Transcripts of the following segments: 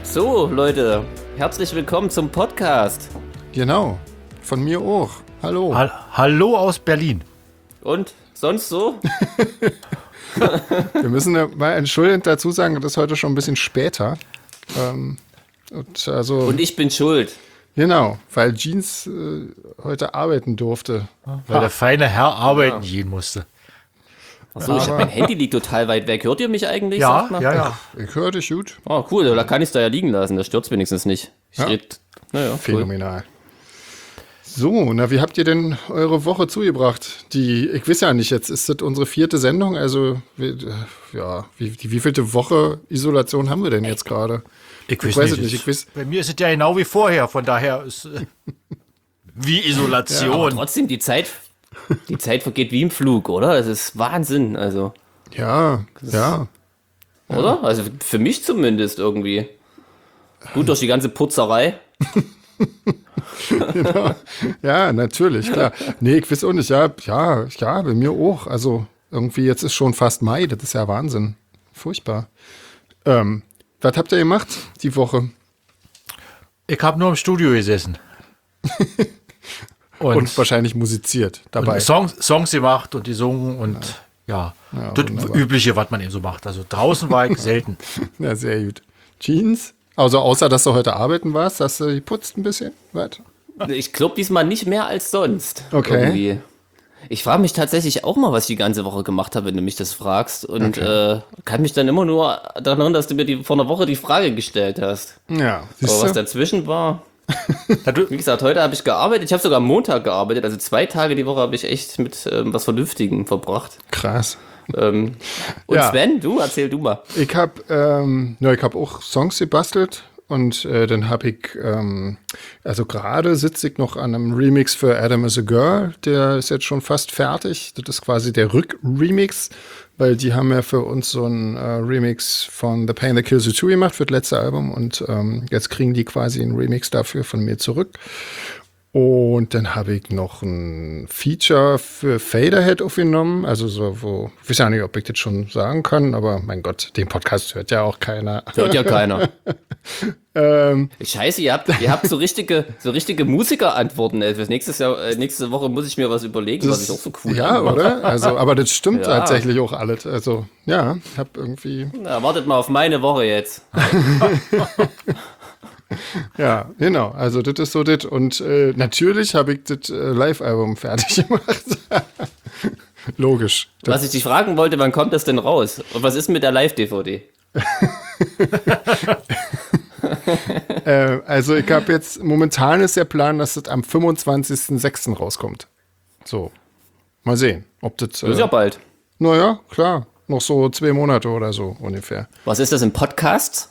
So, Leute, herzlich willkommen zum Podcast. Genau, von mir auch. Hallo. Hallo aus Berlin. Und sonst so? Wir müssen mal entschuldigend dazu sagen, das ist heute schon ein bisschen später. Und ich bin schuld. Genau, weil Jeans heute arbeiten durfte. Weil der feine Herr arbeiten gehen musste. Achso, mein Handy liegt total weit weg. Hört ihr mich eigentlich? Ja, Sagt mal? ja. Ich höre dich gut. Oh, cool, da kann ich es da ja liegen lassen. Das stört wenigstens nicht. Ja. Naja, cool. Phänomenal. So, na, wie habt ihr denn eure Woche zugebracht? Ich weiß ja nicht, jetzt ist das unsere 4. Sendung, also wievielte Woche Isolation haben wir denn jetzt gerade? Ich weiß es nicht. Bei mir ist es ja genau wie vorher, von daher ist wie Isolation. Aber trotzdem, die Zeit vergeht wie im Flug, oder? Das ist Wahnsinn, also. Ja. Oder? Also für mich zumindest irgendwie. Gut durch die ganze Putzerei. Genau. Ja, natürlich, klar. Nee, ich weiß auch nicht. Ja, bei mir auch. Also irgendwie, jetzt ist schon fast Mai, das ist ja Wahnsinn. Furchtbar. Was habt ihr gemacht die Woche? Ich habe nur im Studio gesessen. Und wahrscheinlich musiziert dabei. Und Songs gemacht und gesungen und ja das wunderbar. Übliche, was man eben so macht. Also draußen war ich selten. Ja, sehr gut. Jeans? Also außer, dass du heute arbeiten warst, hast du geputzt ein bisschen? Was? Ich glaube diesmal nicht mehr als sonst. Okay. Irgendwie. Ich frage mich tatsächlich auch mal, was ich die ganze Woche gemacht habe, wenn du mich das fragst. Und kann mich dann immer nur daran erinnern, dass du mir vor einer Woche die Frage gestellt hast. Ja, Aber siehst was du? dazwischen war. Wie gesagt, heute habe ich gearbeitet. Ich habe sogar am Montag gearbeitet. Also 2 Tage die Woche habe ich echt mit was Vernünftigem verbracht. Krass. Und Ja. Sven, erzähl du mal. Ich hab auch Songs gebastelt und dann habe ich, also gerade sitze ich noch an einem Remix für Adam is a Girl, der ist jetzt schon fast fertig. Das ist quasi der Rück-Remix, weil die haben ja für uns so einen Remix von The Pain That Kills You 2 gemacht für das letzte Album und jetzt kriegen die quasi einen Remix dafür von mir zurück. Und dann habe ich noch ein Feature für Faderhead aufgenommen. Also so, ich weiß ja nicht, ob ich das schon sagen kann, aber mein Gott, den Podcast hört ja auch keiner. Hört ja keiner. Scheiße, ihr habt so richtige Musikerantworten. Nächste Woche muss ich mir was überlegen, was ich auch so cool Ja, anmache. oder? Also, aber das stimmt Ja. tatsächlich auch alles. Also, ja, ich habe irgendwie, Na, wartet mal auf meine Woche jetzt. ja, genau. Also, das ist so das. Und natürlich habe ich das Live-Album fertig gemacht. Logisch. Was ich dich fragen wollte, wann kommt das denn raus? Und was ist mit der Live-DVD? Also ich habe jetzt, momentan ist der Plan, dass das am 25.06. rauskommt. So, mal sehen, ob das... Das ist ja bald. Naja, klar, noch so 2 Monate oder so ungefähr. Was ist das in Podcasts?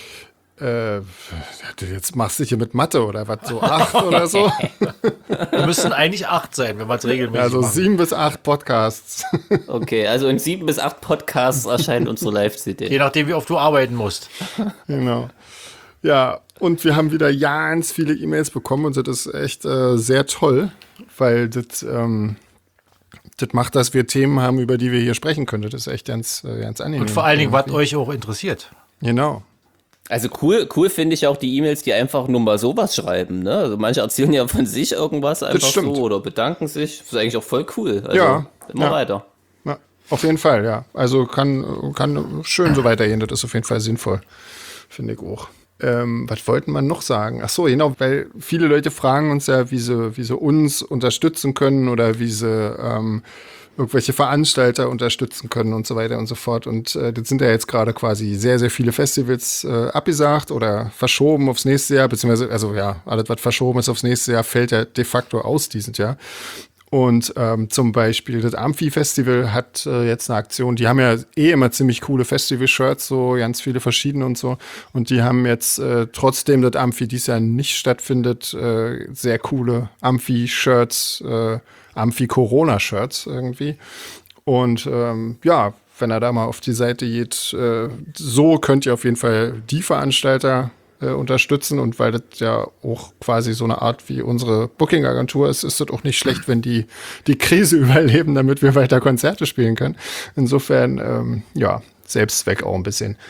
Jetzt machst du hier mit Mathe oder was, so 8 oder so? Wir müssten eigentlich 8 sein, wenn man es regelmäßig Also macht. 7 bis 8 Podcasts. Okay, also in 7 bis 8 Podcasts erscheint unsere Live-CD. Je nachdem, wie oft du arbeiten musst. Genau. Ja, und wir haben wieder ganz viele E-Mails bekommen und das ist echt sehr toll, weil das macht, dass wir Themen haben, über die wir hier sprechen können. Das ist echt ganz angenehm. Und vor allen Dingen, was euch auch interessiert. Genau. Also cool finde ich auch die E-Mails, die einfach nur mal sowas schreiben. Ne? Also manche erzählen ja von sich irgendwas einfach so stimmt. oder bedanken sich. Das ist eigentlich auch voll cool. Also Ja, immer ja. weiter. Ja, auf jeden Fall, ja. Also kann schön so weitergehen. Das ist auf jeden Fall sinnvoll. Finde ich auch. Was wollten wir noch sagen? Ach so, genau, weil viele Leute fragen uns ja, wie sie uns unterstützen können oder wie sie irgendwelche Veranstalter unterstützen können und so weiter und so fort. Und das sind ja jetzt gerade quasi sehr, sehr viele Festivals abgesagt oder verschoben aufs nächste Jahr, beziehungsweise, also ja, alles, was verschoben ist aufs nächste Jahr, fällt ja de facto aus dieses Jahr. Und zum Beispiel das Amphi-Festival hat jetzt eine Aktion, die haben ja immer ziemlich coole Festival-Shirts, so ganz viele verschiedene und so. Und die haben jetzt trotzdem das Amphi dieses Jahr nicht stattfindet, sehr coole Amphi-Shirts, Amphi-Corona-Shirts irgendwie. Und ja, wenn er da mal auf die Seite geht, so könnt ihr auf jeden Fall die Veranstalter unterstützen und weil das ja auch quasi so eine Art wie unsere Booking-Agentur ist, ist das auch nicht schlecht, wenn die Krise überleben, damit wir weiter Konzerte spielen können. Insofern, ja, Selbstzweck auch ein bisschen.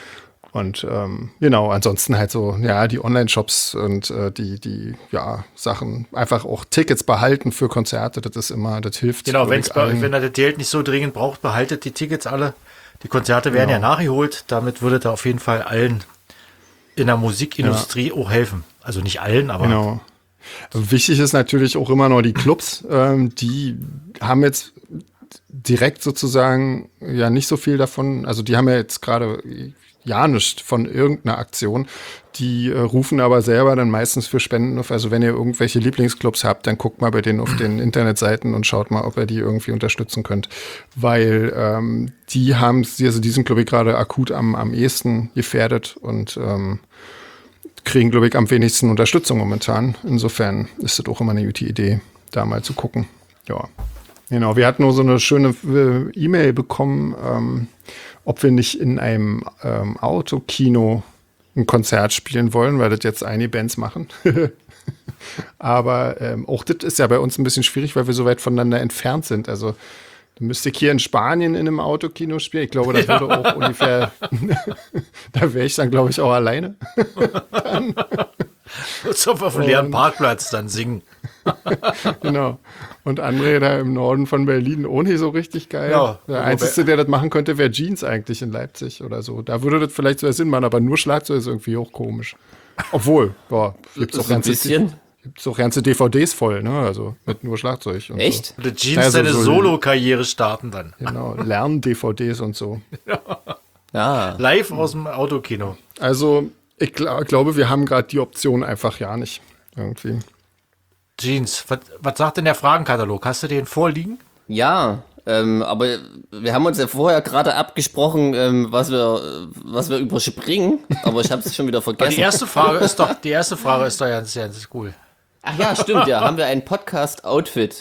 Und genau, ansonsten halt so, ja, die Online-Shops und die Sachen, einfach auch Tickets behalten für Konzerte, das hilft. Genau, wenn er das Geld nicht so dringend braucht, behaltet die Tickets alle. Die Konzerte werden ja nachgeholt, damit würde da auf jeden Fall allen in der Musikindustrie auch helfen. Also nicht allen, aber... Genau. Wichtig ist natürlich auch immer noch die Clubs, die haben jetzt direkt sozusagen ja nicht so viel davon, also die haben ja jetzt gerade ja nichts von irgendeiner Aktion, die rufen aber selber dann meistens für Spenden auf, also wenn ihr irgendwelche Lieblingsclubs habt, dann guckt mal bei denen auf den Internetseiten und schaut mal, ob ihr die irgendwie unterstützen könnt, weil die haben, also die sind glaube ich gerade akut am ehesten gefährdet und kriegen, glaube ich, am wenigsten Unterstützung momentan. Insofern ist das auch immer eine gute Idee, da mal zu gucken. Ja, genau. Wir hatten nur so eine schöne E-Mail bekommen, ob wir nicht in einem Autokino ein Konzert spielen wollen, weil das jetzt einige Bands machen. Aber auch das ist ja bei uns ein bisschen schwierig, weil wir so weit voneinander entfernt sind. Also du müsstest hier in Spanien in einem Autokino spielen. Ich glaube, das würde auch ungefähr, da wäre ich dann, glaube ich, auch alleine. Auf einem leeren Parkplatz dann singen. Genau. Und André da im Norden von Berlin ohne so richtig geil. Ja, der Einzige, der das machen könnte, wäre Jeans eigentlich in Leipzig oder so. Da würde das vielleicht so Sinn machen, aber nur Schlagzeug ist irgendwie auch komisch. Obwohl, gibt es auch ganze DVDs voll, ne? Also mit nur Schlagzeug. Und echt? So. Jeans seine Solo-Karriere starten dann. Genau, Lern-DVDs und so. Ja. Live aus dem Autokino. Also, ich glaube, wir haben gerade die Option einfach ja nicht. Irgendwie. Jeans, was sagt denn der Fragenkatalog? Hast du den vorliegen? Ja, aber wir haben uns ja vorher gerade abgesprochen, was wir überspringen, aber ich habe es schon wieder vergessen. Die erste Frage ist doch ganz cool. Ach ja, stimmt, ja, haben wir ein Podcast-Outfit.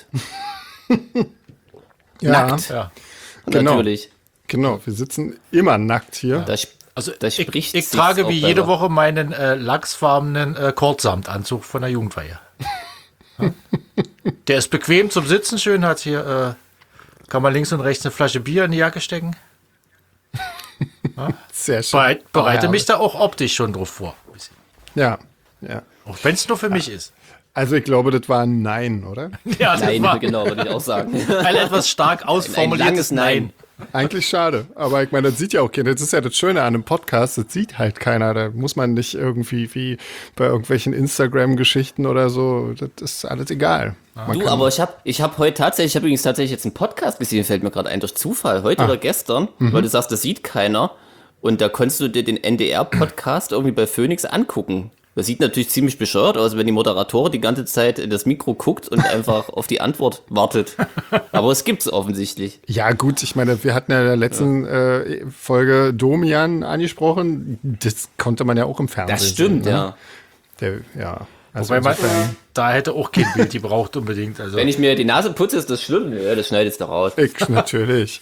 Ja, Nackt. Ja. Genau. Natürlich. Genau, wir sitzen immer nackt hier. Da spricht Ich sich's trage auch wie selber. jede Woche meinen lachsfarbenen Kurzsamtanzug von der Jugendweihe. Ja. Der ist bequem zum Sitzen, schön, hat hier, kann man links und rechts eine Flasche Bier in die Jacke stecken. Ja. Sehr schön. Bereite mich da auch optisch schon drauf vor. Ja. Auch wenn es nur für mich ist. Also ich glaube, das war ein Nein, oder? Ja, das Nein, war genau, würde ich auch sagen. ein etwas stark ausformuliertes langes Nein. Eigentlich schade, aber ich meine, das sieht ja auch keiner. Das ist ja das Schöne an einem Podcast, das sieht halt keiner. Da muss man nicht irgendwie wie bei irgendwelchen Instagram-Geschichten oder so, das ist alles egal. Du, aber ich habe übrigens tatsächlich jetzt einen Podcast gesehen, fällt mir gerade ein, durch Zufall, heute oder gestern, weil du sagst, das sieht keiner. Und da konntest du dir den NDR-Podcast irgendwie bei Phoenix angucken. Das sieht natürlich ziemlich bescheuert aus, wenn die Moderatorin die ganze Zeit in das Mikro guckt und einfach auf die Antwort wartet. Aber es gibt's offensichtlich. Ja gut, ich meine, wir hatten ja in der letzten Folge Domian angesprochen. Das konnte man ja auch im Fernsehen Das stimmt, sehen, ne? ja. Also Wobei man, insofern, da hätte auch kein Bild gebraucht unbedingt. Also. Wenn ich mir die Nase putze, ist das schlimm. Ja, das schneidest du raus. natürlich.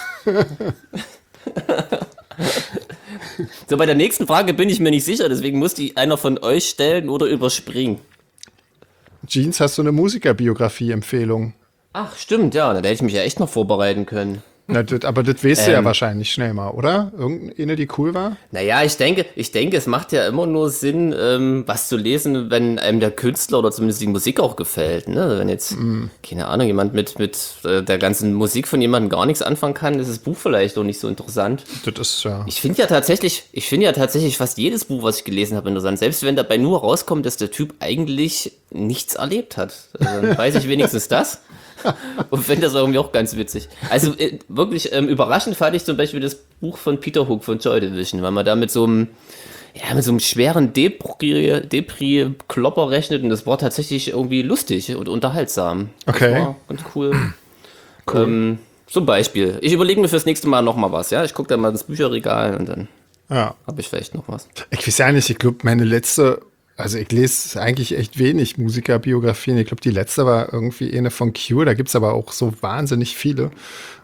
So, bei der nächsten Frage bin ich mir nicht sicher, deswegen muss die einer von euch stellen oder überspringen. Jeans, hast du eine Musikerbiografie-Empfehlung? Ach, stimmt, ja, da hätte ich mich ja echt noch vorbereiten können. Na, aber das weißt du ja wahrscheinlich schnell mal, oder? Irgendeine, die cool war? Naja, ich denke, es macht ja immer nur Sinn, was zu lesen, wenn einem der Künstler oder zumindest die Musik auch gefällt. Ne? Wenn jetzt, keine Ahnung, jemand mit der ganzen Musik von jemandem gar nichts anfangen kann, ist das Buch vielleicht auch nicht so interessant. Das ist ja. Ich finde ja tatsächlich fast jedes Buch, was ich gelesen habe, interessant. Selbst wenn dabei nur rauskommt, dass der Typ eigentlich nichts erlebt hat. Also, dann weiß ich wenigstens das. Und finde das irgendwie auch ganz witzig. Also wirklich überraschend fand ich zum Beispiel das Buch von Peter Hook von Joy Division, weil man da mit so einem schweren Depri-Klopper rechnet und das war tatsächlich irgendwie lustig und unterhaltsam. Okay. Das war ganz cool. Zum Beispiel. Ich überlege mir fürs nächste Mal nochmal was, ja? Ich gucke dann mal ins Bücherregal und dann habe ich vielleicht noch was. Ich weiß ja nicht, ich glaube, also ich lese eigentlich echt wenig Musikerbiografien. Ich glaube, die letzte war irgendwie eine von Cure. Da gibt es aber auch so wahnsinnig viele.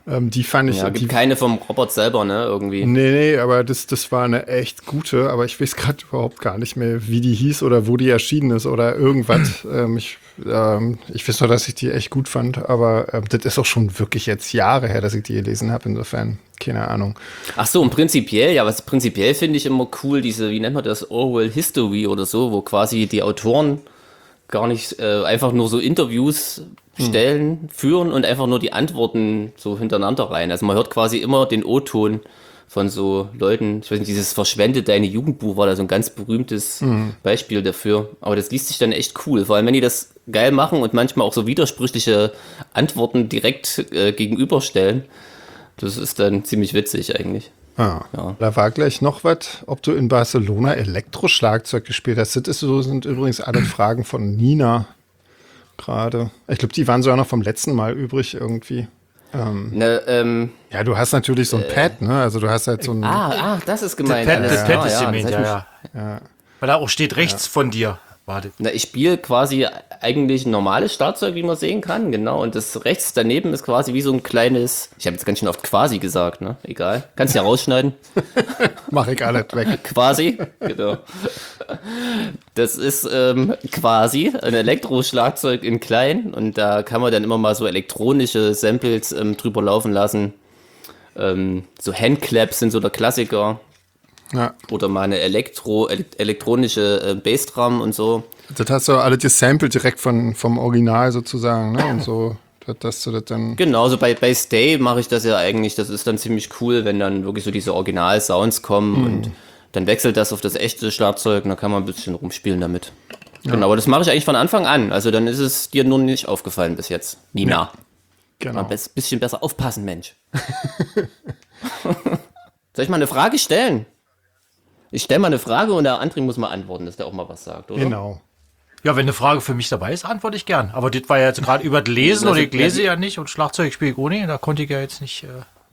Die fand ich. Ja, gibt keine vom Robert selber, ne, irgendwie. Nee, aber das war eine echt gute, aber ich weiß gerade überhaupt gar nicht mehr, wie die hieß oder wo die erschienen ist oder irgendwas. Ich weiß nur, dass ich die echt gut fand, aber das ist auch schon wirklich jetzt Jahre her, dass ich die gelesen habe, insofern, keine Ahnung. Ach so, und prinzipiell finde ich immer cool, wie nennt man das, Orwell History oder so, wo quasi die Autoren gar nicht einfach nur so Interviews führen und einfach nur die Antworten so hintereinander rein. Also man hört quasi immer den O-Ton von so Leuten, ich weiß nicht, dieses Verschwende deine Jugendbuch war da so ein ganz berühmtes Beispiel dafür. Aber das liest sich dann echt cool, vor allem wenn die das geil machen und manchmal auch so widersprüchliche Antworten direkt gegenüberstellen. Das ist dann ziemlich witzig eigentlich. Ja. Da war gleich noch was, ob du in Barcelona Elektroschlagzeug gespielt hast. Sind übrigens alle Fragen von Nina gerade. Ich glaube, die waren sogar noch vom letzten Mal übrig irgendwie. Ja, du hast natürlich so ein Pad, ne? Also du hast halt so ein... Das ist gemeint. Das Pad ist gemeint, ja. Weil da auch steht rechts von dir. Warte. Na, ich spiele quasi eigentlich ein normales Schlagzeug, wie man sehen kann, genau. Und das rechts daneben ist quasi wie so ein kleines, ich habe jetzt ganz schön oft quasi gesagt, ne? Egal. Kannst ja rausschneiden. Mach ich alles weg. Quasi, genau. Das ist quasi ein Elektroschlagzeug in klein und da kann man dann immer mal so elektronische Samples drüber laufen lassen. So Handclaps sind so der Klassiker. Ja. Oder mal eine elektronische Bassdrum und so. Das hast du alles gesampelt direkt vom Original sozusagen, ne? Und so, dass du das dann... Genau, so bei Stay mache ich das ja eigentlich. Das ist dann ziemlich cool, wenn dann wirklich so diese Original-Sounds kommen und dann wechselt das auf das echte Schlagzeug und dann kann man ein bisschen rumspielen damit. Ja. Genau, aber das mache ich eigentlich von Anfang an. Also dann ist es dir nur nicht aufgefallen bis jetzt, Nina. Ja. Genau. Mal ein bisschen besser aufpassen, Mensch. Soll ich mal eine Frage stellen? Ich stelle mal eine Frage und der André muss mal antworten, dass der auch mal was sagt, oder? Genau. Ja, wenn eine Frage für mich dabei ist, antworte ich gern. Aber das war ja jetzt gerade über das Lesen oder ich lese ja nicht und Schlagzeug spiele ich ohne, da konnte ich ja jetzt nicht...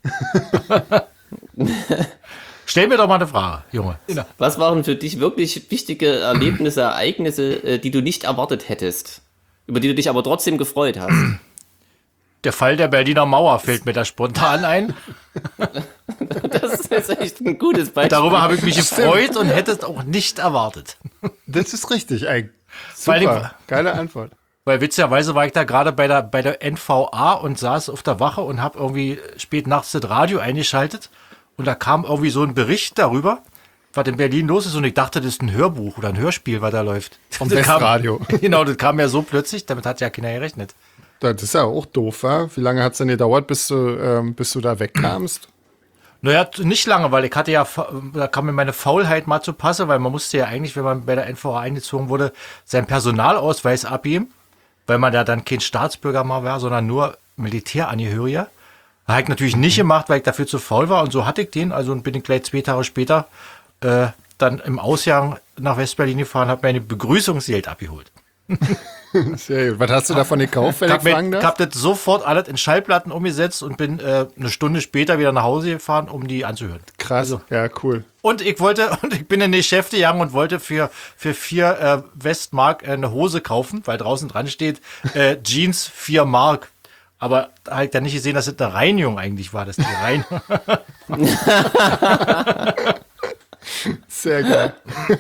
Stell mir doch mal eine Frage, Junge. Was waren für dich wirklich wichtige Erlebnisse, Ereignisse, die du nicht erwartet hättest, über die du dich aber trotzdem gefreut hast? Der Fall der Berliner Mauer fällt mir da spontan ein. Das ist echt ein gutes Beispiel. Darüber habe ich mich gefreut und hätte es auch nicht erwartet. Das ist richtig, ey. Super, geile Antwort. Weil witzigerweise war ich da gerade bei der NVA und saß auf der Wache und habe irgendwie spät nachts das Radio eingeschaltet und da kam irgendwie so ein Bericht darüber, was in Berlin los ist und ich dachte, das ist ein Hörbuch oder ein Hörspiel, was da läuft. Vom Westradio. Genau, das kam ja so plötzlich, damit hat ja keiner gerechnet. Das ist ja auch doof, wa? Wie lange hat es denn gedauert, bis du da wegkamst? Naja, nicht lange, weil da kam mir meine Faulheit mal zu Passe, weil man musste ja eigentlich, wenn man bei der NVA eingezogen wurde, seinen Personalausweis abgeben, weil man da dann kein Staatsbürger mal war, sondern nur Militärangehöriger. Habe ich natürlich nicht gemacht, weil ich dafür zu faul war und so hatte ich den, also bin ich gleich 2 Tage später dann im Ausgang nach Westberlin gefahren, habe mir eine Begrüßungsgeld abgeholt. Sehr gut. Was hast du davon gekauft, wenn ich fragen darf? Ich habe das sofort alles in Schallplatten umgesetzt und bin eine Stunde später wieder nach Hause gefahren, um die anzuhören. Krass, also, ja, cool. Und ich bin in die Geschäfte gegangen und wollte für 4 Westmark eine Hose kaufen, weil draußen dran steht, Jeans 4 Mark. Aber da habe ich dann nicht gesehen, dass das eine Reinigung eigentlich war, dass die Reinigung. Sehr geil.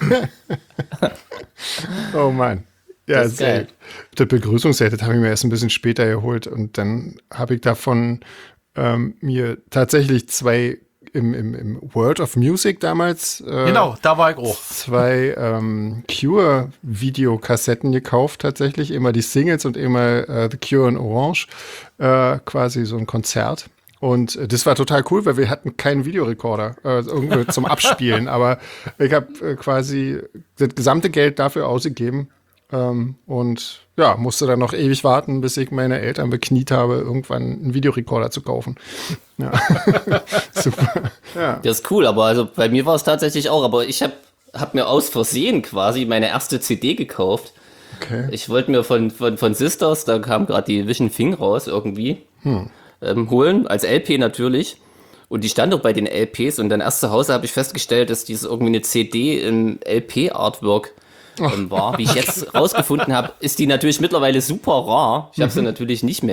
Oh Mann. Ja, sehr gut. Die Begrüßungsseite habe ich mir erst ein bisschen später geholt und dann habe ich davon mir tatsächlich 2 im World of Music damals. Genau, da war ich auch. 2 Cure-Videokassetten gekauft tatsächlich. Immer die Singles und immer The Cure in Orange. Quasi so ein Konzert. Und das war total cool, weil wir hatten keinen Videorekorder irgendwie zum Abspielen. Aber ich habe quasi das gesamte Geld dafür ausgegeben. Und ja, musste dann noch ewig warten, bis ich meine Eltern bekniet habe, irgendwann einen Videorekorder zu kaufen. Ja. Super. Ja. Das ist cool, aber also bei mir war es tatsächlich auch, aber ich hab mir aus Versehen quasi meine erste CD gekauft. Okay. Ich wollte mir von Sisters, da kam gerade die Vision Thing raus irgendwie, holen, als LP natürlich. Und die stand doch bei den LPs und dann erst zu Hause habe ich festgestellt, dass dieses irgendwie eine CD im LP-Artwork war. Wie ich jetzt rausgefunden habe, ist die natürlich mittlerweile super rar. Ich habe sie natürlich nicht mehr.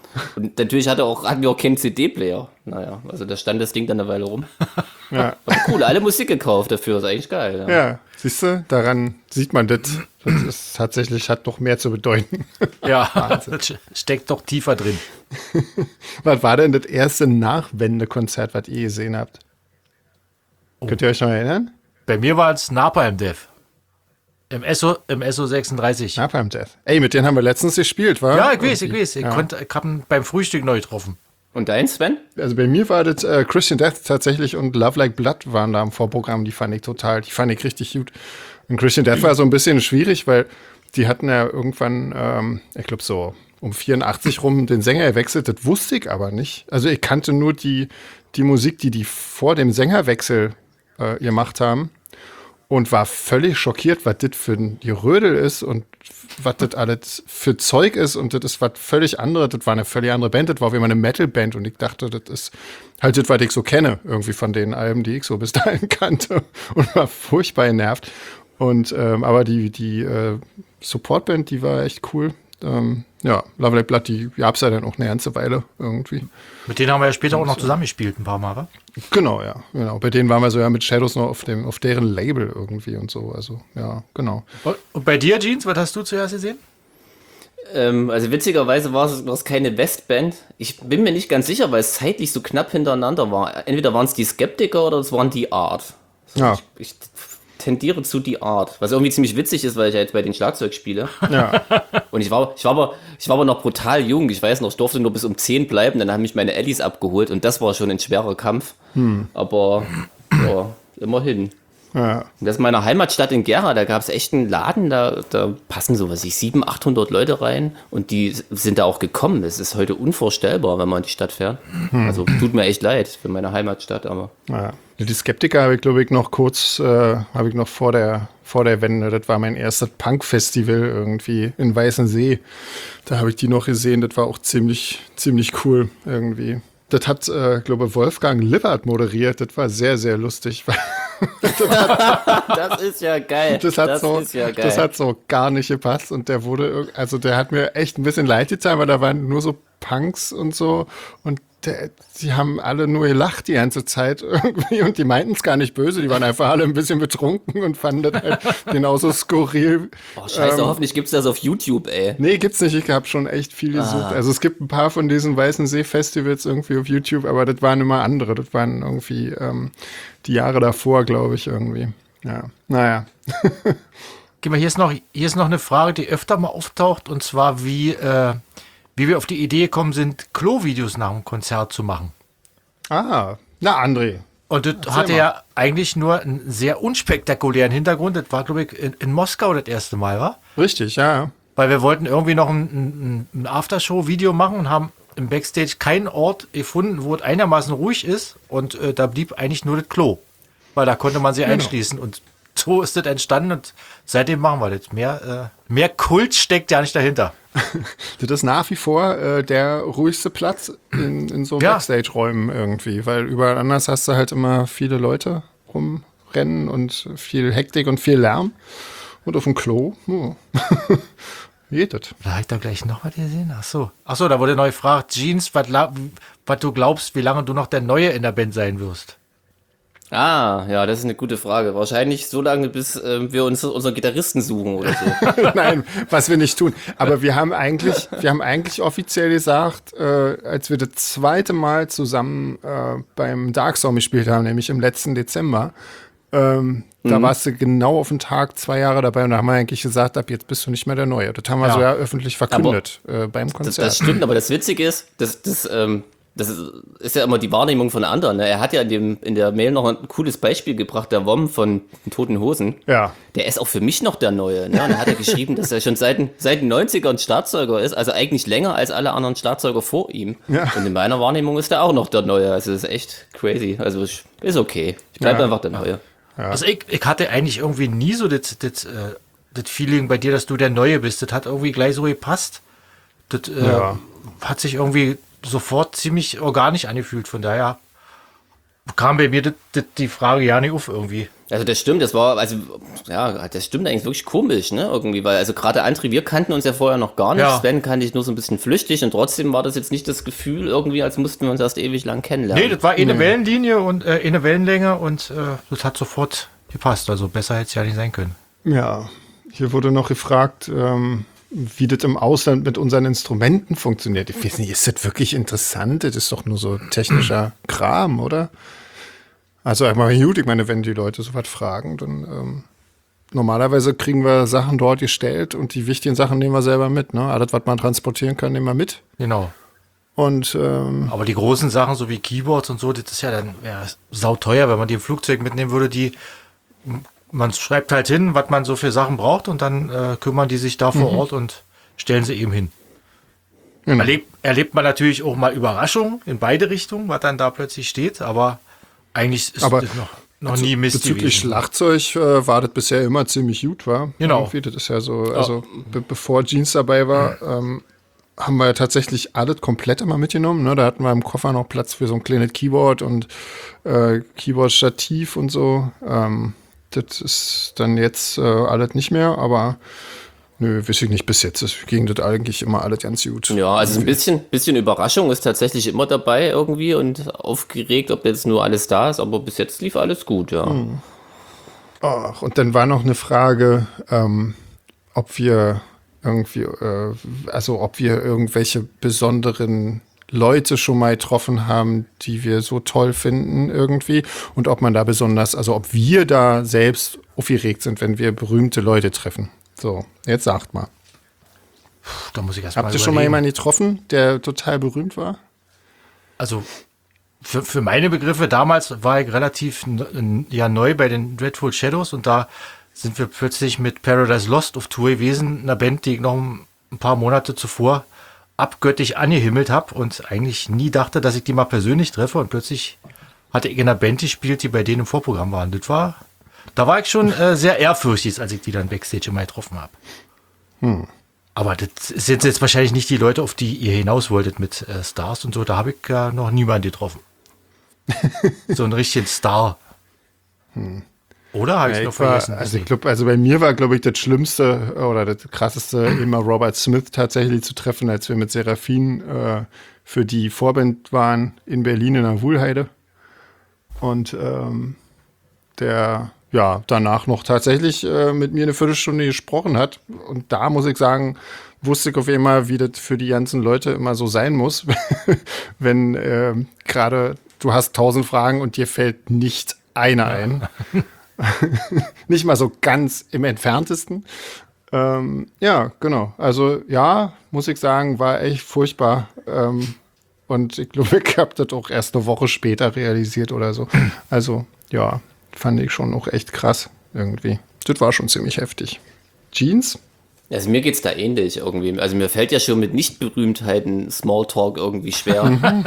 Und natürlich hatten wir auch keinen CD-Player. Naja, also da stand das Ding dann eine Weile rum. Ja. Aber cool, alle Musik gekauft dafür, ist eigentlich geil. Ja. Ja, siehst du, daran sieht man das. Das ist tatsächlich, hat noch mehr zu bedeuten. Ja, das steckt doch tiefer drin. Was war denn das erste Nachwendekonzert, was ihr gesehen habt? Könnt ihr euch noch erinnern? Bei mir war es Napalm Death. Im SO 36. Napalm Death. Ey, mit denen haben wir letztens gespielt, wa? Ja, ich weiß. Ich hab ihn beim Frühstück neu getroffen. Und dein, Sven? Also bei mir war das Christian Death tatsächlich und Love Like Blood waren da im Vorprogramm. Die fand ich richtig gut. Und Christian Death war so ein bisschen schwierig, weil die hatten ja irgendwann, ich glaube so um 84 rum den Sänger gewechselt. Das wusste ich aber nicht. Also ich kannte nur die Musik, die vor dem Sängerwechsel gemacht haben. Und war völlig schockiert, was das für ein Gerödel ist und was das alles für Zeug ist. Und das ist was völlig anderes. Das war eine völlig andere Band. Das war wie immer eine Metal-Band. Und ich dachte, das ist halt das, was ich so kenne, irgendwie von den Alben, die ich so bis dahin kannte. Und war furchtbar genervt. Und aber die Support-Band, die war echt cool. Ja, Love Like Blood, die gab's ja dann auch eine ganze Weile irgendwie. Mit denen haben wir ja später auch noch zusammengespielt, ein paar Mal, wa? Genau, ja. Genau. Bei denen waren wir so ja mit Shadows noch auf deren Label irgendwie und so. Also, ja, genau. Und bei dir, Jeans, was hast du zuerst gesehen? Also witzigerweise war es keine Westband. Ich bin mir nicht ganz sicher, weil es zeitlich so knapp hintereinander war. Entweder waren es die Skeptiker oder es waren die Art. Also Ja. Ich tendiere zu die Art, was irgendwie ziemlich witzig ist, weil ich ja jetzt bei den Schlagzeug spiele. Ja. Und ich war aber noch brutal jung. Ich weiß noch, ich durfte nur bis um 10 bleiben, dann haben mich meine Ellis abgeholt und das war schon ein schwerer Kampf. Aber ja, immerhin. Ja. Und das ist meiner Heimatstadt in Gera, da gab es echt einen Laden, da passen so 700, 800 Leute rein und die sind da auch gekommen. Das ist heute unvorstellbar, wenn man in die Stadt fährt. Also tut mir echt leid für meine Heimatstadt, aber... Ja. Die Skeptiker habe ich, glaube ich, noch kurz, vor der Wende. Das war mein erstes Punk-Festival irgendwie in Weißensee. Da habe ich die noch gesehen. Das war auch ziemlich cool irgendwie. Das hat, glaube ich, Wolfgang Lippert moderiert. Das war sehr, sehr lustig. Das ist ja geil. Das hat so gar nicht gepasst. Und der hat mir echt ein bisschen leid getan, weil da waren nur so Punks und so. Und die haben alle nur gelacht die ganze Zeit irgendwie und die meinten es gar nicht böse, die waren einfach alle ein bisschen betrunken und fanden das halt genauso skurril. Oh, scheiße, hoffentlich gibt's das auf YouTube, ey. Nee, gibt's nicht, ich habe schon echt viel gesucht. Also es gibt ein paar von diesen Weißensee-Festivals irgendwie auf YouTube, aber das waren immer andere, das waren irgendwie die Jahre davor, glaube ich, irgendwie. Ja, naja. Geh mal, hier ist noch eine Frage, die öfter mal auftaucht, und zwar wie wir auf die Idee gekommen sind, Klo-Videos nach dem Konzert zu machen. Ah, na André. Und das hatte ja eigentlich nur einen sehr unspektakulären Hintergrund. Das war, glaube ich, in Moskau das erste Mal, war? Richtig, ja. Weil wir wollten irgendwie noch ein Aftershow-Video machen und haben im Backstage keinen Ort gefunden, wo es einigermaßen ruhig ist. Und da blieb eigentlich nur das Klo. Weil da konnte man sich einschließen. Und so ist das entstanden und seitdem machen wir das. Mehr Kult steckt ja nicht dahinter. Das ist nach wie vor der ruhigste Platz in so Backstage-Räumen irgendwie, weil überall anders hast du halt immer viele Leute rumrennen und viel Hektik und viel Lärm. Und auf dem Klo, geht das. Da habe ich da gleich noch was gesehen. Ach so, da wurde neu gefragt, Jeans, was du glaubst, wie lange du noch der Neue in der Band sein wirst. Ah, ja, das ist eine gute Frage. Wahrscheinlich so lange, bis wir uns unseren Gitarristen suchen oder so. Nein, was wir nicht tun. Aber wir haben eigentlich offiziell gesagt, als wir das zweite Mal zusammen beim Dark Storm gespielt haben, nämlich im letzten Dezember, da warst du genau auf den Tag 2 Jahre dabei und da haben wir eigentlich gesagt, ab jetzt bist du nicht mehr der Neue. Das haben wir so öffentlich verkündet beim Konzert. Das stimmt, aber das Witzige ist, das ist ja immer die Wahrnehmung von anderen. Ne? Er hat ja in der Mail noch ein cooles Beispiel gebracht, der Wom von den Toten Hosen. Ja. Der ist auch für mich noch der Neue. Ne? Und er hat ja geschrieben, dass er schon seit den 90ern Schlagzeuger ist, also eigentlich länger als alle anderen Schlagzeuger vor ihm. Ja. Und in meiner Wahrnehmung ist er auch noch der Neue. Also das ist echt crazy. Also ist okay. Ich bleibe einfach der Neue. Ja. Also ich hatte eigentlich irgendwie nie so das Feeling bei dir, dass du der Neue bist. Das hat irgendwie gleich so gepasst. Das hat sich irgendwie sofort ziemlich organisch angefühlt. Von daher kam bei mir die Frage ja nicht auf irgendwie. Also das stimmt, das stimmt eigentlich wirklich komisch, ne, irgendwie, weil, also gerade André, wir kannten uns ja vorher noch gar nicht, Ja. Sven kannte ich nur so ein bisschen flüchtig und trotzdem war das jetzt nicht das Gefühl irgendwie, als mussten wir uns erst ewig lang kennenlernen. Nee, das war eine Wellenlinie und eine Wellenlänge und das hat sofort gepasst. Also besser hätte es ja nicht sein können. Ja, hier wurde noch gefragt, wie das im Ausland mit unseren Instrumenten funktioniert. Ich weiß nicht, ist das wirklich interessant? Das ist doch nur so technischer Kram, oder? Also einmal gut, ich meine, wenn die Leute so was fragen, dann normalerweise kriegen wir Sachen dort gestellt und die wichtigen Sachen nehmen wir selber mit. Ne? Alles, was man transportieren kann, nehmen wir mit. Genau. Und Aber die großen Sachen, so wie Keyboards und so, das ist ja dann sauteuer, wenn man die im Flugzeug mitnehmen würde. Man schreibt halt hin, was man so für Sachen braucht und dann kümmern die sich da vor Ort und stellen sie eben hin. genau. Erlebt man natürlich auch mal Überraschungen in beide Richtungen, was dann da plötzlich steht, aber eigentlich ist Aber das noch nie Mist bezüglich gewesen. Schlagzeug war das bisher immer ziemlich gut, war. Genau. Irgendwie, das ist ja so, also bevor Jeans dabei war, haben wir ja tatsächlich alles komplett immer mitgenommen. Ne? Da hatten wir im Koffer noch Platz für so ein kleines Keyboard und Keyboard-Stativ und so. Das ist dann jetzt alles nicht mehr, aber nö, weiß ich nicht, bis jetzt ging das eigentlich immer alles ganz gut. Ja, also ein bisschen Überraschung ist tatsächlich immer dabei irgendwie und aufgeregt, ob jetzt nur alles da ist, aber bis jetzt lief alles gut, ja. Ach, und dann war noch eine Frage, ob wir irgendwie, ob wir irgendwelche besonderen Leute schon mal getroffen haben, die wir so toll finden irgendwie und ob man da besonders, also ob wir da selbst aufgeregt sind, wenn wir berühmte Leute treffen. So, jetzt sagt mal. Da muss ich erst mal Habt ihr schon mal überlegen. jemanden getroffen, der total berühmt war? Also für meine Begriffe, damals war ich relativ neu bei den Dreadful Shadows und da sind wir plötzlich mit Paradise Lost auf Tour gewesen, einer Band, die ich noch ein paar Monate zuvor abgöttisch angehimmelt habe und eigentlich nie dachte, dass ich die mal persönlich treffe und plötzlich hatte ich in einer Band gespielt, die bei denen im Vorprogramm waren. Da war ich schon sehr ehrfürchtig, als ich die dann Backstage immer getroffen habe. Aber das sind jetzt wahrscheinlich nicht die Leute, auf die ihr hinaus wolltet mit Stars und so. Da habe ich ja noch niemanden getroffen. So einen richtigen Star. Oder habe ich es noch vergessen? Also bei mir war, glaube ich, das Schlimmste oder das Krasseste, immer Robert Smith tatsächlich zu treffen, als wir mit Seraphin für die Vorband waren in Berlin in der Wuhlheide. Und der danach noch tatsächlich mit mir eine Viertelstunde gesprochen hat. Und da muss ich sagen, wusste ich auf einmal, wie das für die ganzen Leute immer so sein muss, wenn gerade du hast 1000 Fragen und dir fällt nicht eine ein. Nicht mal so ganz im Entferntesten. Ja, genau. Also ja, muss ich sagen, war echt furchtbar. Und ich glaube, ich habe das auch erst eine Woche später realisiert oder so. Also ja, fand ich schon auch echt krass irgendwie. Das war schon ziemlich heftig. Jeans? Also mir geht's da ähnlich irgendwie. Also mir fällt ja schon mit Nicht-Berühmtheiten Smalltalk irgendwie schwer.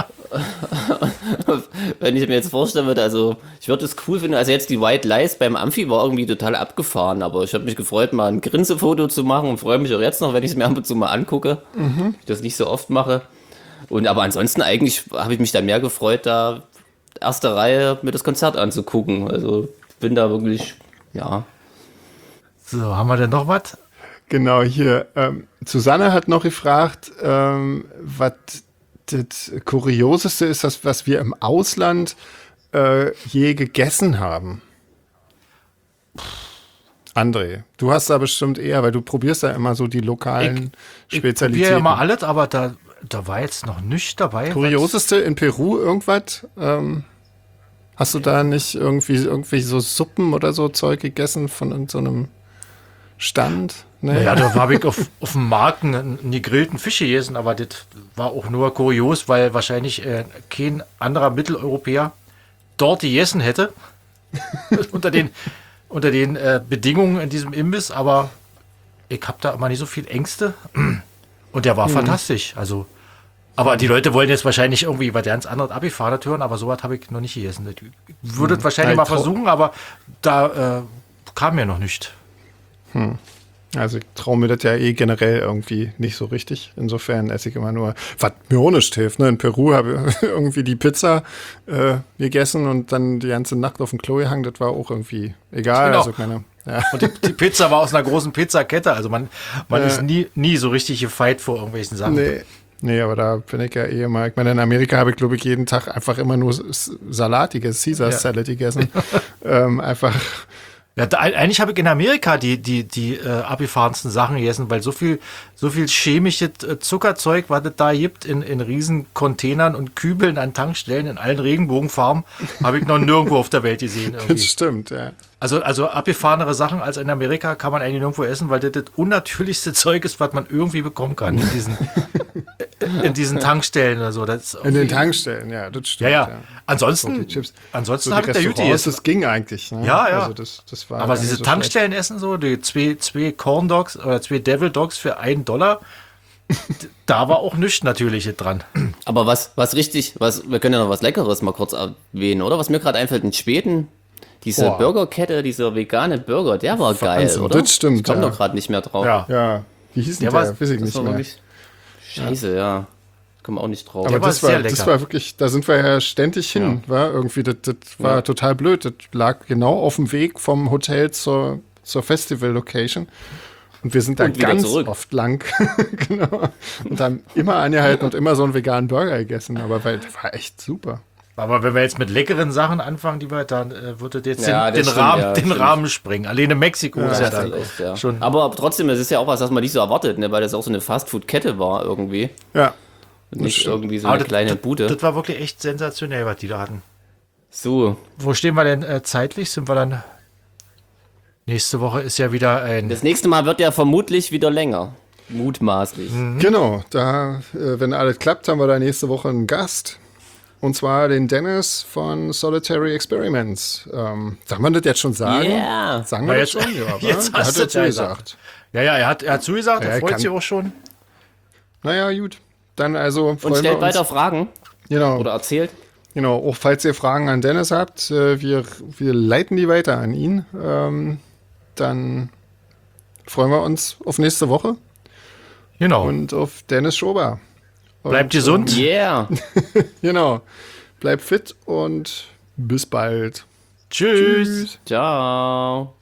Wenn ich mir jetzt vorstellen würde, also ich würde es cool finden, also jetzt die White Lies beim Amphi war irgendwie total abgefahren, aber ich habe mich gefreut, mal ein Grinsefoto zu machen und freue mich auch jetzt noch, wenn ich es mir ab und zu mal angucke. Ich das nicht so oft mache. Aber ansonsten eigentlich habe ich mich da mehr gefreut, da erste Reihe mir das Konzert anzugucken. Also bin da wirklich, ja. So, haben wir denn noch was? Genau, hier. Susanne hat noch gefragt, was das Kurioseste ist, was wir im Ausland je gegessen haben. André, du hast da bestimmt eher, weil du probierst ja immer so die lokalen Ich Spezialitäten. probiere ja mal alles, aber da war jetzt noch nichts dabei. Kurioseste in Peru irgendwas? Hast du da nicht irgendwie so Suppen oder so Zeug gegessen von irgendeinem Stand? Nee. Ja, da habe ich auf dem Markt einen gegrillten Fisch gegessen, aber das war auch nur kurios, weil wahrscheinlich kein anderer Mitteleuropäer dort gegessen hätte. unter den Bedingungen in diesem Imbiss, aber ich habe da immer nicht so viel Ängste und der war fantastisch. Also, aber die Leute wollen jetzt wahrscheinlich irgendwie was ganz anderes abgefahrenes hören, aber sowas habe ich noch nicht gegessen. Ich würde es wahrscheinlich mal versuchen, aber da kam mir noch nicht. Also ich traue mir das ja generell irgendwie nicht so richtig. Insofern esse ich immer nur, was mir auch nicht hilft. Ne? In Peru habe ich irgendwie die Pizza gegessen und dann die ganze Nacht auf dem Klo gehangen. Das war auch irgendwie egal. Genau. Also keine, ja. Und die Pizza war aus einer großen Pizzakette. Also man ist nie so richtig gefeit vor irgendwelchen Sachen. Nee, aber da bin ich ja mal. Ich meine, in Amerika habe ich, glaube ich, jeden Tag einfach immer nur Salat gegessen, Caesar Salad gegessen. Einfach. Ja, eigentlich habe ich in Amerika die abgefahrensten Sachen gegessen, weil so viel chemische Zuckerzeug, was es da gibt, in riesen Containern und Kübeln an Tankstellen in allen Regenbogenfarben, habe ich noch nirgendwo auf der Welt gesehen. Irgendwie. Das stimmt, ja. Also abgefahrenere Sachen als in Amerika kann man eigentlich nirgendwo essen, weil das unnatürlichste Zeug ist, was man irgendwie bekommen kann in diesen Tankstellen oder so. Das ist In den Tankstellen, ja, das stimmt. Ja. Ansonsten So habe ich da gut gegessen. Das ging eigentlich. Ne? Ja. Also das war Aber gar diese nicht so Tankstellen essen so, die zwei Corn Dogs oder 2 Devil Dogs für $1, da war auch nichts Natürliches dran. Aber wir können ja noch was Leckeres mal kurz erwähnen, oder? Was mir gerade einfällt, in Schweden, diese Burgerkette, dieser vegane Burger, der war geil, Wahnsinn, oder? das stimmt, Ich komme ja. doch gerade nicht mehr drauf. Ja, wie hieß denn Der der? war- Weiß ich Das nicht war mehr. wirklich scheiße, ja. Kommen auch nicht drauf. Aber war das sehr war, lecker. das war wirklich, da sind wir ja ständig hin, war irgendwie, das war total blöd. Das lag genau auf dem Weg vom Hotel zur Festival-Location. Und wir sind da Und wieder ganz zurück. oft lang. Genau. Und haben immer angehalten und immer so einen veganen Burger gegessen. Aber das war echt super. Aber wenn wir jetzt mit leckeren Sachen anfangen, dann würde das jetzt Ja, den das stimmt, stimmt. Rahmen sprengen. Alleine Mexiko ist ja Das dann ist echt, ja. schon. Aber trotzdem, es ist ja auch was man nicht so erwartet, ne? Weil das auch so eine Fastfood-Kette war irgendwie. Ja. Und nicht stimmt. irgendwie so Aber eine kleine Bude. Das war wirklich echt sensationell, was die da hatten. So, Wo stehen wir denn zeitlich? Sind wir dann. Nächste Woche ist ja wieder ein. das nächste Mal wird ja vermutlich wieder länger. Mutmaßlich. Genau, da, wenn alles klappt, haben wir da nächste Woche einen Gast. Und zwar den Dennis von Solitary Experiments. Darf man das jetzt schon sagen? Yeah. Sagen wir Na, das jetzt- schon? Ja, jetzt er hast hat du dazu ja gesagt. Ja, er hat zugesagt, Ja, er er freut kann- sich auch schon. Naja, gut. Dann also Und freuen wir stellt uns. weiter Fragen Genau, oder erzählt. genau. Auch falls ihr Fragen an Dennis habt, wir leiten die weiter an ihn. Dann freuen wir uns auf nächste Woche Genau. und auf Dennis Schober. Und, Bleibt gesund. Yeah. Genau. Bleibt fit und bis bald. Tschüss. Ciao.